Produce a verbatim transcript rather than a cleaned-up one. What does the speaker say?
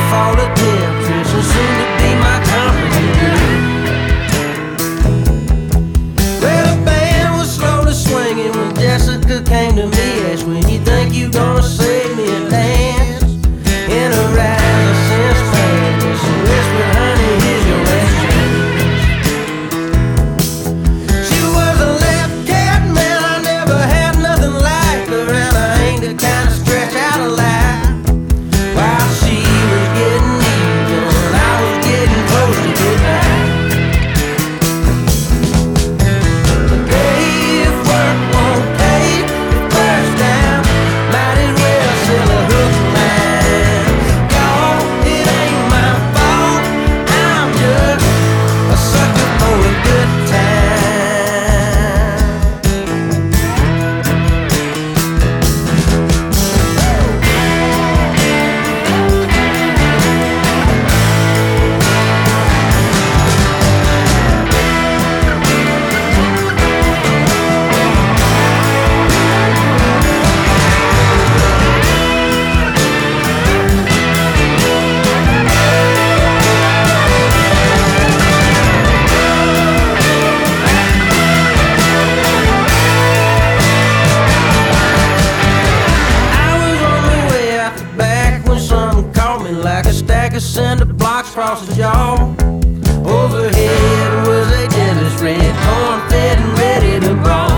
for the temptress and soon to be my company girl. Well, the band was slowly swinging when Jessica came to me. Asked, when you think you gonna save me a dance? In her eyes I sensed madness and whispered, honey, here's your last chance. She was a left cat, man, I never had nothing like her, and I ain't the kind of stretch out a lie. While she was getting even, I was getting close to goodbye. But if work won't pay the first time, might as well sell a hook line. Y'all, it ain't my fault, I'm just a sucker for a good time. I was on the way out the back when something caught me like a stack of cinder blocks across the jaw. Overhead was a deadly red corn fed and ready to brawl.